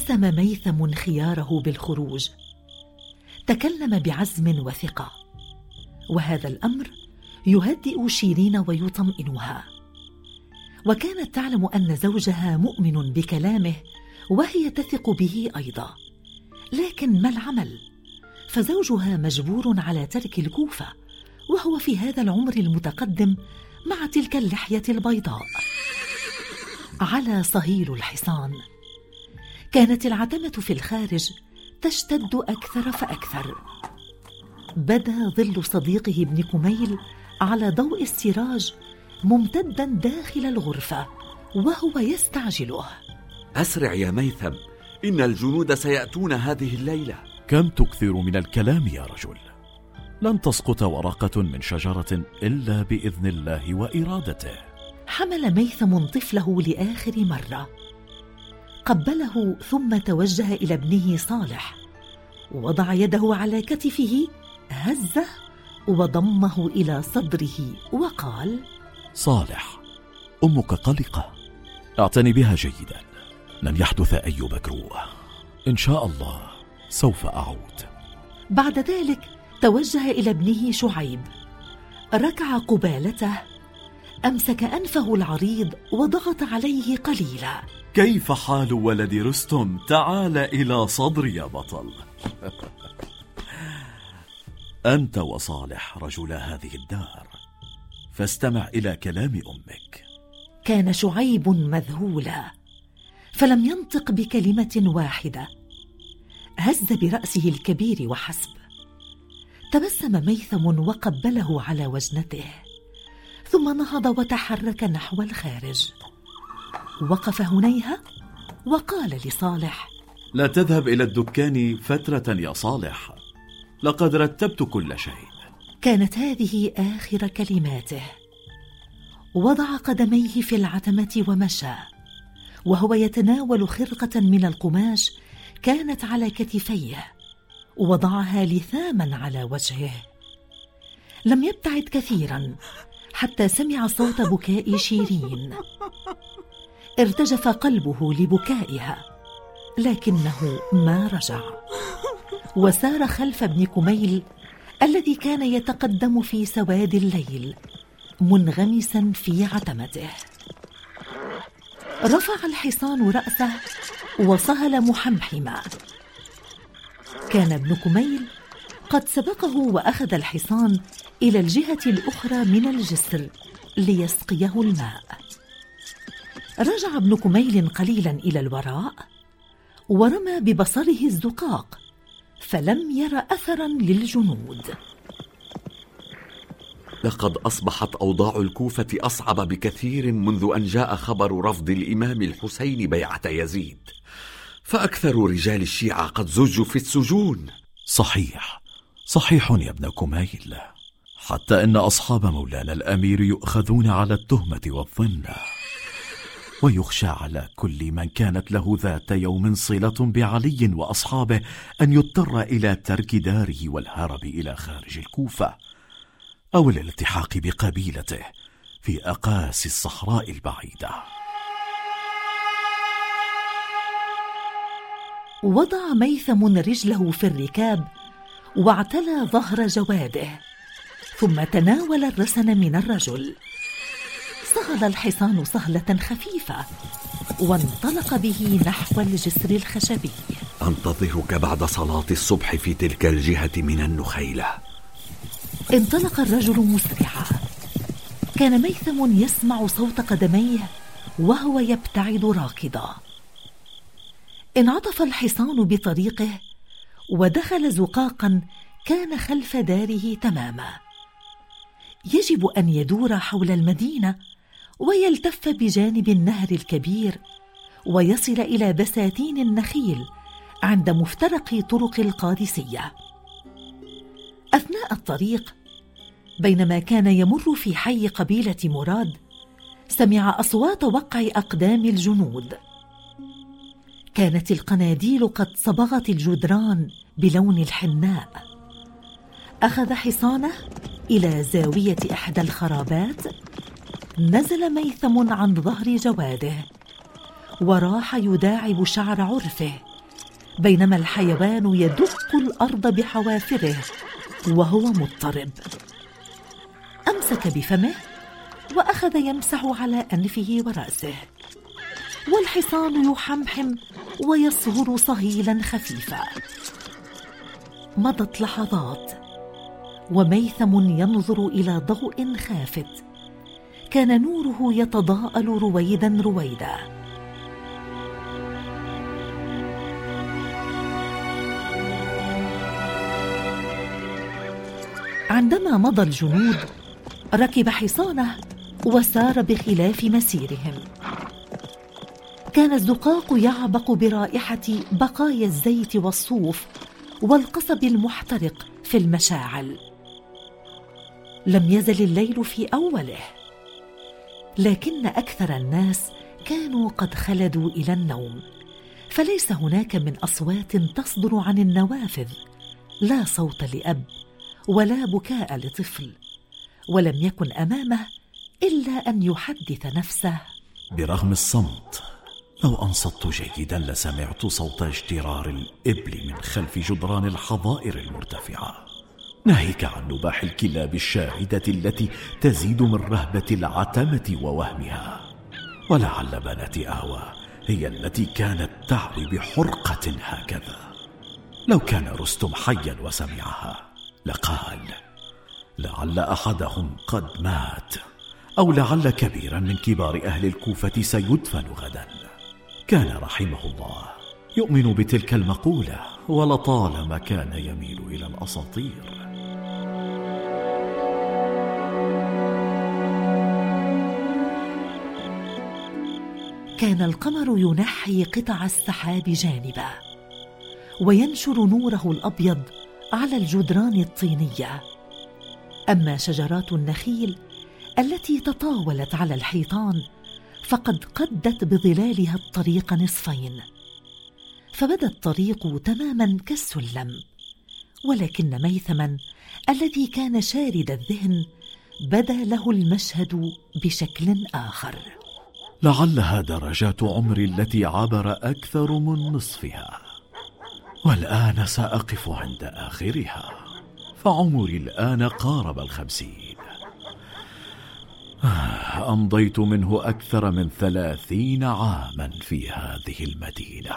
قسم ميثم خياره بالخروج. تكلم بعزم وثقة، وهذا الأمر يهدئ شيرين ويطمئنها. وكانت تعلم أن زوجها مؤمن بكلامه وهي تثق به أيضا، لكن ما العمل؟ فزوجها مجبور على ترك الكوفة، وهو في هذا العمر المتقدم مع تلك اللحية البيضاء. على صهيل الحصان. كانت العتمة في الخارج تشتد أكثر فأكثر. بدا ظل صديقه ابن كميل على ضوء السراج ممتدا داخل الغرفة وهو يستعجله. أسرع يا ميثم، إن الجنود سيأتون هذه الليلة. كم تكثر من الكلام يا رجل؟ لن تسقط ورقة من شجرة إلا بإذن الله وإرادته. حمل ميثم طفله لآخر مرة، قبله ثم توجه إلى ابنه صالح ووضع يده على كتفه، هزه وضمه إلى صدره وقال: صالح، أمك قلقة، اعتني بها جيدا، لن يحدث أي مكروه، إن شاء الله سوف أعود. بعد ذلك توجه إلى ابنه شعيب، ركع قبالته، أمسك أنفه العريض وضغط عليه قليلا. كيف حال ولد رستم؟ تعال إلى صدري يا بطل. أنت وصالح رجلا هذه الدار، فاستمع إلى كلام أمك. كان شعيب مذهولا فلم ينطق بكلمة واحدة، هز برأسه الكبير وحسب. تبسم ميثم وقبله على وجنته، ثم نهض وتحرك نحو الخارج. وقف هنيهة وقال لصالح: لا تذهب إلى الدكان فترة يا صالح، لقد رتبت كل شيء. كانت هذه آخر كلماته. وضع قدميه في العتمة ومشى، وهو يتناول خرقة من القماش كانت على كتفيه، ووضعها لثاما على وجهه. لم يبتعد كثيرا حتى سمع صوت بكاء شيرين. ارتجف قلبه لبكائها، لكنه ما رجع، وسار خلف ابن كميل الذي كان يتقدم في سواد الليل منغمسا في عتمته. رفع الحصان رأسه وصهل محمحما. كان ابن كميل قد سبقه وأخذ الحصان إلى الجهة الأخرى من الجسر ليسقيه الماء. رجع ابن كميل قليلا إلى الوراء ورمى ببصره الزقاق، فلم ير أثرا للجنود. لقد أصبحت أوضاع الكوفة أصعب بكثير منذ أن جاء خبر رفض الإمام الحسين بيعة يزيد، فأكثر رجال الشيعة قد زجوا في السجون. صحيح يا ابن كميل، حتى إن أصحاب مولانا الأمير يؤخذون على التهمة والظن، ويخشى على كل من كانت له ذات يوم صلة بعلي وأصحابه أن يضطر إلى ترك داره والهرب إلى خارج الكوفة، أو الالتحاق بقبيلته في أقاصي الصحراء البعيدة. وضع ميثم رجله في الركاب واعتلى ظهر جواده، ثم تناول الرسن من الرجل. صهل الحصان صهلة خفيفة وانطلق به نحو الجسر الخشبي. أنتظرك بعد صلاة الصبح في تلك الجهة من النخيلة. انطلق الرجل مسرعا. كان ميثم يسمع صوت قدميه وهو يبتعد راكضا. انعطف الحصان بطريقه ودخل زقاقا كان خلف داره تماما. يجب أن يدور حول المدينة ويلتف بجانب النهر الكبير ويصل إلى بساتين النخيل عند مفترق طرق القادسية. أثناء الطريق، بينما كان يمر في حي قبيلة مراد، سمع أصوات وقع أقدام الجنود. كانت القناديل قد صبغت الجدران بلون الحناء. أخذ حصانه إلى زاوية إحدى الخرابات، نزل ميثم عن ظهر جواده وراح يداعب شعر عرفه بينما الحيوان يدق الأرض بحوافره وهو مضطرب. أمسك بفمه وأخذ يمسح على أنفه ورأسه، والحصان يحمحم ويصهر صهيلا خفيفا. مضت لحظات وميثم ينظر إلى ضوء خافت، كان نوره يتضاءل رويدا رويدا. عندما مضى الجنود ركب حصانه وسار بخلاف مسيرهم. كان الزقاق يعبق برائحة بقايا الزيت والصوف والقصب المحترق في المشاعل. لم يزل الليل في أوله، لكن أكثر الناس كانوا قد خلدوا إلى النوم، فليس هناك من أصوات تصدر عن النوافذ، لا صوت لأب ولا بكاء لطفل، ولم يكن أمامه إلا أن يحدث نفسه: برغم الصمت، لو أنصت جيدا لسمعت صوت اجترار الإبل من خلف جدران الحظائر المرتفعة، ناهيك عن نباح الكلاب الشاردة التي تزيد من رهبة العتمة ووهمها. ولعل بنات آوى هي التي كانت تعوي بحرقة هكذا. لو كان رستم حيا وسمعها لقال: لعل أحدهم قد مات، أو لعل كبيرا من كبار أهل الكوفة سيدفن غدا. كان رحمه الله يؤمن بتلك المقولة، ولطالما كان يميل إلى الأساطير. كان القمر ينحي قطع السحاب جانبا، وينشر نوره الأبيض على الجدران الطينية. أما شجرات النخيل التي تطاولت على الحيطان فقد قدت بظلالها الطريق نصفين، فبدا الطريق تماما كالسلم. ولكن ميثما الذي كان شارد الذهن بدا له المشهد بشكل آخر. لعلها درجات عمري التي عبر أكثر من نصفها، والآن سأقف عند آخرها، فعمري الآن قارب 50. أمضيت منه أكثر من 30 عاما في هذه المدينة.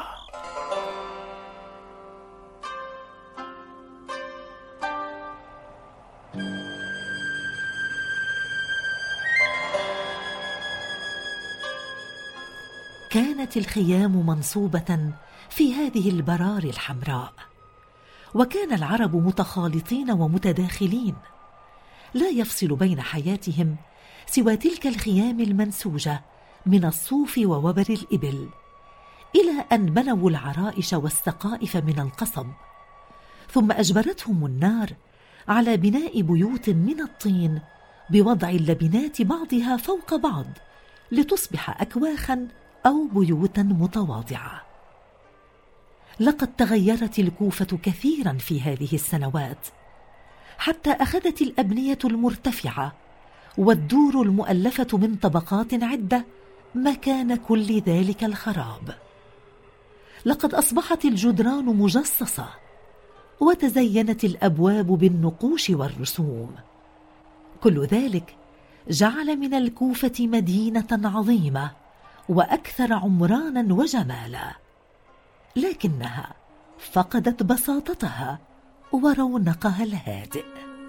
كانت الخيام منصوبة في هذه البرار الحمراء، وكان العرب متخالطين ومتداخلين، لا يفصل بين حياتهم سوى تلك الخيام المنسوجة من الصوف ووبر الإبل، إلى أن بنوا العرائش والسقائف من القصب، ثم أجبرتهم النار على بناء بيوت من الطين بوضع اللبنات بعضها فوق بعض لتصبح أكواخا أو بيوتا متواضعة. لقد تغيرت الكوفة كثيرا في هذه السنوات، حتى أخذت الأبنية المرتفعة والدور المؤلفة من طبقات عدة مكان كل ذلك الخراب. لقد أصبحت الجدران مجصصة، وتزينت الأبواب بالنقوش والرسوم. كل ذلك جعل من الكوفة مدينة عظيمة وأكثر عمرانا وجمالا، لكنها فقدت بساطتها ورونقها الهادئ.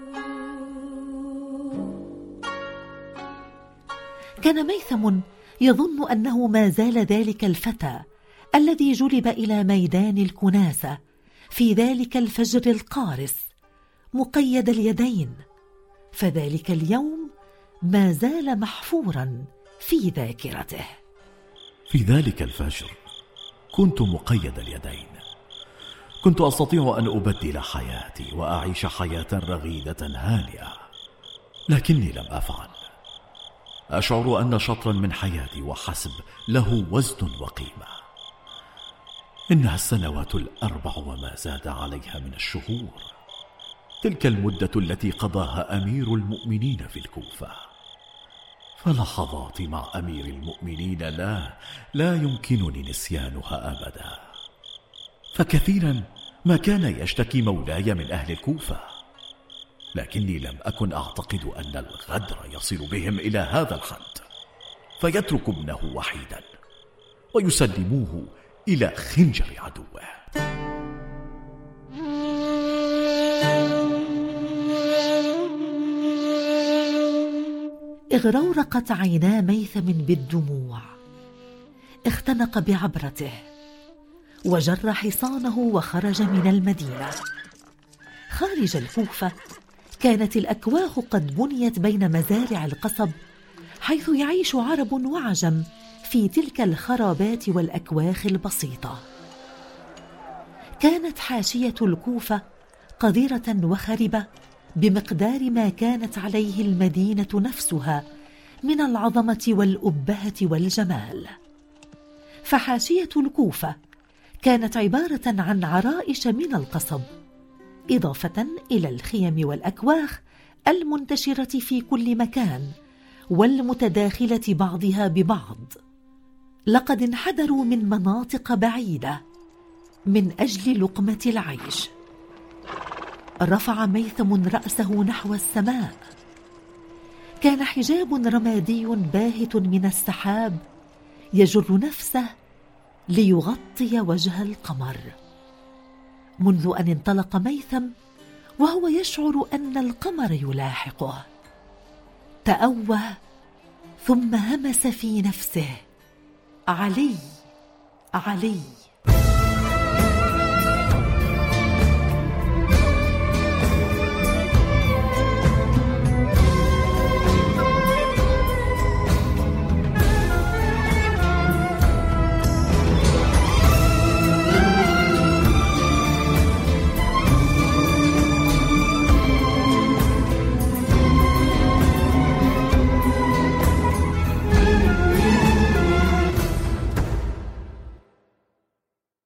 كان ميثم يظن أنه ما زال ذلك الفتى الذي جلب إلى ميدان الكناسة في ذلك الفجر القارس مقيد اليدين، فذلك اليوم ما زال محفورا في ذاكرته. في ذلك الفجر كنت مقيد اليدين، كنت أستطيع أن أبدل حياتي وأعيش حياة رغيدة هانئة، لكني لم أفعل. أشعر أن شطرا من حياتي وحسب له وزن وقيمة. إنها السنوات 4 وما زاد عليها من الشهور، تلك المدة التي قضاها أمير المؤمنين في الكوفة. فلحظاتي مع أمير المؤمنين لا يمكنني نسيانها أبدا. فكثيرا ما كان يشتكي مولاي من أهل الكوفة، لكني لم أكن أعتقد أن الغدر يصل بهم إلى هذا الحد، فيترك ابنه وحيدا ويسلموه إلى خنجر عدوه. اغرورقت عينا ميثم بالدموع، اختنق بعبرته وجر حصانه وخرج من المدينة. خارج الكوفة كانت الأكواخ قد بنيت بين مزارع القصب، حيث يعيش عرب وعجم في تلك الخرابات والأكواخ البسيطة. كانت حاشية الكوفة قذرة وخربة بمقدار ما كانت عليه المدينة نفسها من العظمة والأبهة والجمال. فحاشية الكوفة كانت عبارة عن عرائش من القصب، إضافة إلى الخيم والأكواخ المنتشرة في كل مكان والمتداخلة بعضها ببعض. لقد انحدروا من مناطق بعيدة من أجل لقمة العيش. رفع ميثم رأسه نحو السماء. كان حجاب رمادي باهت من السحاب يجر نفسه ليغطي وجه القمر. منذ أن انطلق ميثم وهو يشعر أن القمر يلاحقه، تأوه ثم همس في نفسه: علي علي.